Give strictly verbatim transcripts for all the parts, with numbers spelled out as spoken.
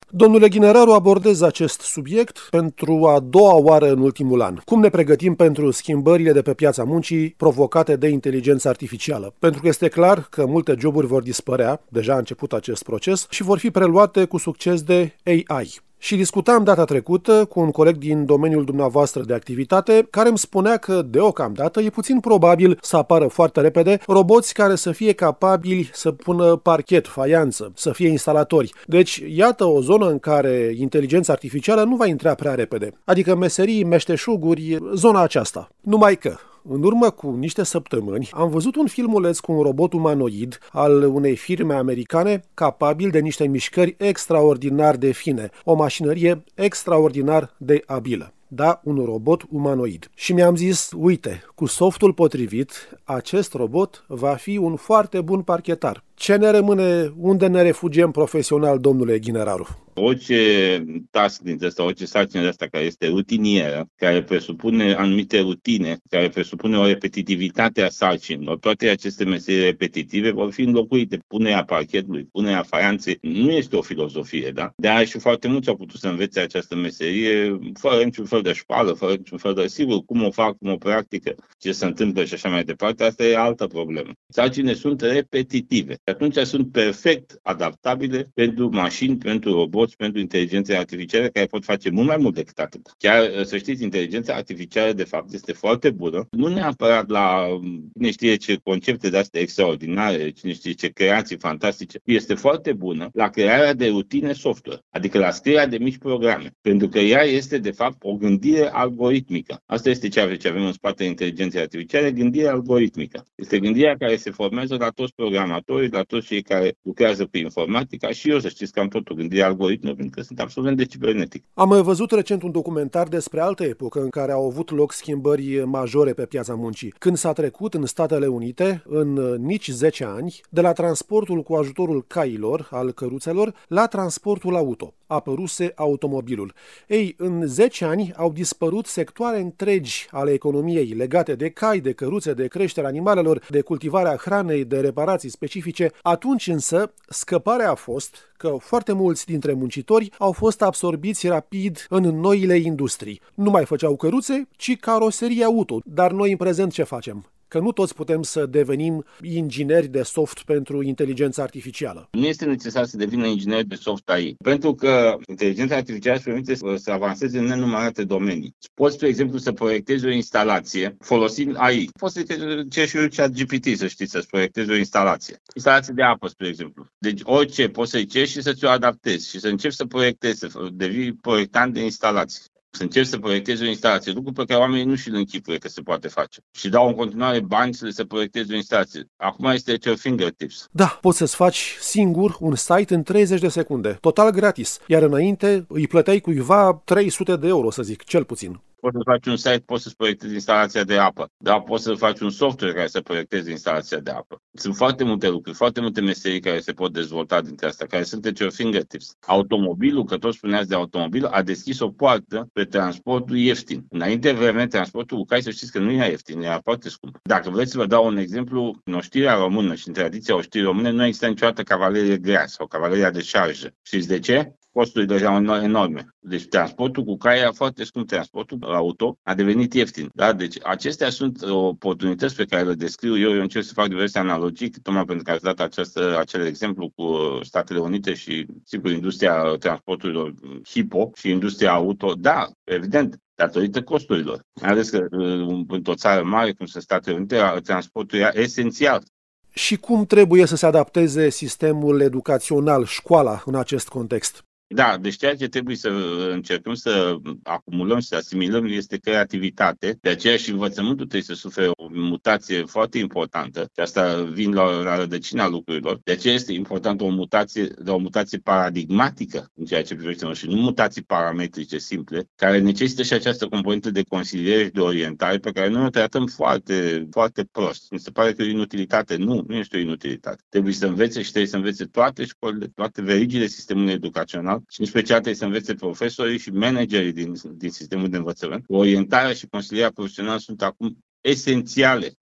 Domnule Ghineraru, abordez acest subiect pentru a doua oară în ultimul an. Cum ne pregătim pentru schimbările de pe piața muncii provocate de inteligența artificială? Pentru că este clar că multe joburi vor dispărea, deja a început acest proces, și vor fi preluate cu succes de A I. Și discutam data trecută cu un coleg din domeniul dumneavoastră de activitate care îmi spunea că deocamdată e puțin probabil să apară foarte repede roboți care să fie capabili să pună parchet, faianță, să fie instalatori. Deci, iată o zonă în care inteligența artificială nu va intra prea repede. Adică meserii, meșteșuguri, zona aceasta. Numai că în urmă cu niște săptămâni am văzut un filmuleț cu un robot umanoid al unei firme americane capabil de niște mișcări extraordinar de fine, o mașinărie extraordinar de abilă. Da, un robot umanoid. Și mi-am zis, uite, cu softul potrivit, acest robot va fi un foarte bun parchetar. Ce ne rămâne, unde ne refugiem profesional, domnule Ghineraru? Orice task dintre asta, orice sarcină de asta care este rutinieră, care presupune anumite rutine, care presupune o repetitivitate a sarcinilor, toate aceste meserii repetitive vor fi înlocuite. Punerea parchetului, punerea faianței, nu este o filozofie, da? De-aia și foarte mulți au putut să învețe această meserie fără niciun fel de școală, fără niciun fel de sigur, cum o fac, cum o practică, ce se întâmplă și așa mai departe, asta e altă problemă. Sarcinile sunt repetitive. Atunci sunt perfect adaptabile pentru mașini, pentru roboți, pentru inteligența artificială, care pot face mult mai mult decât atât. Chiar, să știți, inteligența artificială, de fapt, este foarte bună. Nu neapărat la cine știe ce concepte de-astea extraordinare, cine știe ce creații fantastice. Este foarte bună la crearea de rutine software, adică la scrierea de mici programe. Pentru că ea este, de fapt, o gândire algoritmică. Asta este ce avem în spatele inteligenței artificiale, gândire algoritmică. Este gândirea care se formează la toți programatorii, la toți cei care lucrează cu informatica, și eu să știți că am tot o gândire algoritmă, pentru că sunt absolvent de cibernetic. Am mai văzut recent un documentar despre altă epocă în care au avut loc schimbări majore pe piața muncii, când s-a trecut în Statele Unite, în nici zece ani, de la transportul cu ajutorul cailor, al căruțelor, la transportul auto. Apăruse automobilul. Ei, în zece ani au dispărut sectoare întregi ale economiei legate de cai, de căruțe, de creșterea animalelor, de cultivarea hranei, de reparații specifice. Atunci însă, scăparea a fost că foarte mulți dintre muncitori au fost absorbiți rapid în noile industrii. Nu mai făceau căruțe, ci caroserii auto. Dar noi în prezent ce facem? Că nu toți putem să devenim ingineri de soft pentru inteligența artificială. Nu este necesar să devină inginer de soft A I, pentru că inteligența artificială își permite să avanseze în nenumărate domenii. Poți, de exemplu, să proiectezi o instalație folosind A I. Poți să ceri și ChatGPT, să știți, să-ți proiectezi o instalație. Instalație de apă, spre exemplu. Deci orice poți să-i ceri și să-ți o adaptezi și să începi să proiectezi, să devii proiectant de instalații. Să încerci să proiectezi o instalație, lucru pe care oamenii nu și-l închipuie că se poate face. Și dau în continuare bani să le să proiectezi o instalație. Acum este at your fingertips. Da, poți să-ți faci singur un site în treizeci de secunde, total gratis. Iar înainte îi plăteai cuiva trei sute de euro, să zic, cel puțin. Poți să faci un site, poți să-ți proiectezi instalația de apă. Da, poți să faci un software care să proiecteze instalația de apă. Sunt foarte multe lucruri, foarte multe meserii care se pot dezvolta dintre astea, care sunt at your fingertips. Automobilul, că tot spuneați de automobil, a deschis o poartă pe transportul ieftin. Înainte vreme, transportul cu cai, să știți că nu era ieftin, era foarte scump. Dacă vreți să vă dau un exemplu, în oștirea română și în tradiția oștirii române nu există niciodată cavalerie grea sau cavaleria de șarjă. Știți de ce? Costurile erau enorme. Deci transportul cu cai era foarte scump, transportul auto a devenit ieftin. Da? Deci acestea sunt oportunități pe care le descriu eu. Eu încerc să fac diverse analogii, tocmai pentru că ați dat această, acel exemplu cu Statele Unite și, sigur, industria transporturilor hipo și industria auto. Da, evident, datorită costurilor. Mai ales că într-o țară mare, cum sunt Statele Unite, transportul era esențial. Și cum trebuie să se adapteze sistemul educațional, școala, în acest context? Da, deci ceea ce trebuie să încercăm să acumulăm și să asimilăm este creativitate. De aceea și învățământul trebuie să sufere o mutație foarte importantă. Și asta vin la, la rădăcina lucrurilor. De aceea este important o mutație, o mutație paradigmatică în ceea ce privește noi și nu mutații parametrice simple, care necesită și această componentă de consiliere și de orientare pe care noi o tratăm foarte, foarte prost. Mi se pare că e inutilitate. Nu, nu este o inutilitate. Trebuie să învețe și trebuie să învețe toate școlile, toate verigile sistemului educațional și în special trebuie să învețe profesorii și managerii din, din sistemul de învățământ. Orientarea și consilierea profesională sunt acum esențiale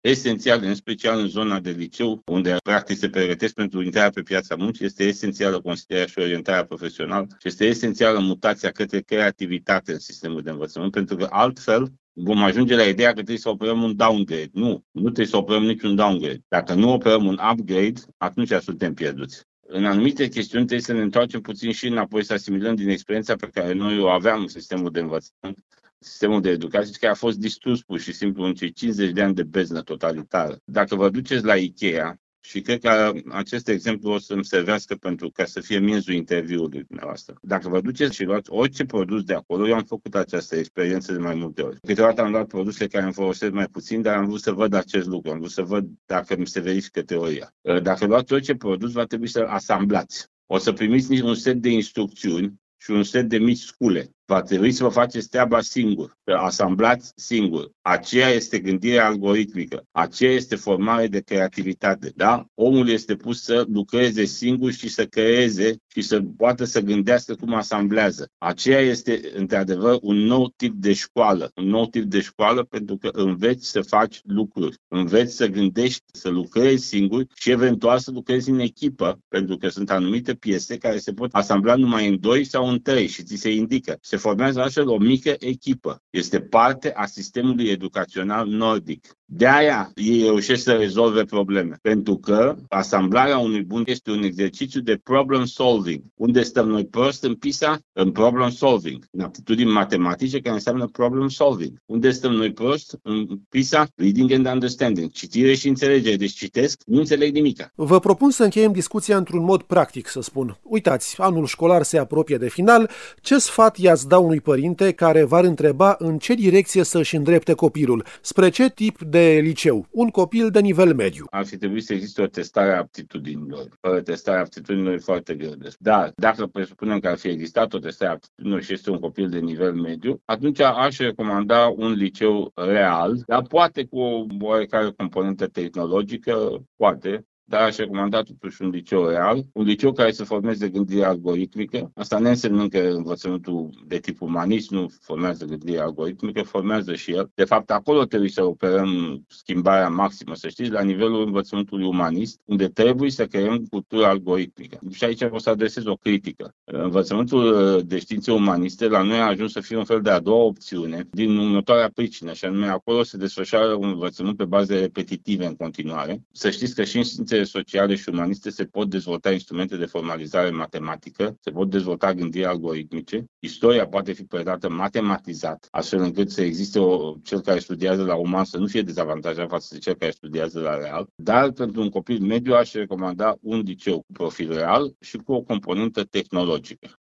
esențial, în special în zona de liceu, unde practic se pregătesc pentru intrarea pe piața muncii, este esențială consilierea și orientarea profesională și este esențială mutația către creativitate în sistemul de învățământ, pentru că altfel vom ajunge la ideea că trebuie să operăm un downgrade. Nu, nu trebuie să operăm niciun downgrade. Dacă nu operăm un upgrade, atunci suntem pierduți. În anumite chestiuni trebuie să ne întoarcem puțin și înapoi, să asimilăm din experiența pe care noi o aveam în sistemul de învățământ, sistemul de educație, care a fost distrus pur și simplu în cei cincizeci de ani de beznă totalitară. Dacă vă duceți la Ikea, și cred că acest exemplu o să-mi servească pentru ca să fie miezul interviului dumneavoastră. Dacă vă duceți și luați orice produs de acolo, eu am făcut această experiență de mai multe ori. Câteodată am luat produsele care îmi folosesc mai puțin, dar am vrut să văd acest lucru, am vrut să văd dacă mi se verifică teoria. Dacă luați orice produs, va trebui să-l asamblați. O să primiți un set de instrucțiuni și un set de mici scule. Va trebui să vă faceți treaba singur, să asamblați singur. Aceea este gândirea algoritmică, aceea este formare de creativitate. Da? Omul este pus să lucreze singur și să creeze și să poată să gândească cum asamblează. Aceea este, într-adevăr, un nou tip de școală. Un nou tip de școală pentru că înveți să faci lucruri, înveți să gândești, să lucrezi singur și eventual să lucrezi în echipă, pentru că sunt anumite piese care se pot asambla numai în doi sau în trei și ți se indică. Se formează astfel o mică echipă. Este parte a sistemului educațional nordic. De aia ei reușesc să rezolve probleme. Pentru că asamblarea unui bun este un exercițiu de problem solving. Unde stăm noi prost în PISA? În problem solving. În aptitudini matematice care înseamnă problem solving. Unde stăm noi prost? În PISA? Reading and understanding. Citire și înțelegere. Deci citesc, nu înțeleg nimic. Vă propun să încheiem discuția într-un mod practic, să spun. Uitați, anul școlar se apropie de final. Ce sfat i-ați da unui părinte care v-ar întreba în ce direcție să-și îndrepte copilul? Spre ce tip de liceu? Un copil de nivel mediu. Ar fi trebuit să existe o testare a aptitudinilor. Fără testarea aptitudinilor e foarte greu. Dar dacă presupunem că ar fi existat o testare a aptitudinilor și este un copil de nivel mediu, atunci aș recomanda un liceu real, dar poate cu o oarecare componentă tehnologică, poate, dar aș recomanda totuși un liceu real, un liceu care să formeze gândire algoritmică. Asta ne însemnând că învățământul de tip umanist nu formează gândire algoritmică, formează și el. De fapt, acolo trebuie să operăm schimbarea maximă, să știți, la nivelul învățământului umanist, unde trebuie să creăm cultura algoritmică. Și aici o să adresez o critică. Învățământul de științe umaniste la noi a ajuns să fie un fel de a doua opțiune din următoarea pricină, și anume acolo se desfășoară un învățământ pe baze repetitive în continuare. Să știți că și în științele sociale și umaniste se pot dezvolta instrumente de formalizare matematică, se pot dezvolta gândiri algoritmice, istoria poate fi predată matematizat, astfel încât să existe o, cel care studiază la uman să nu fie dezavantajat față de cel care studiază la real, dar pentru un copil mediu aș recomanda un liceu cu profil real și cu o componentă tehnologică.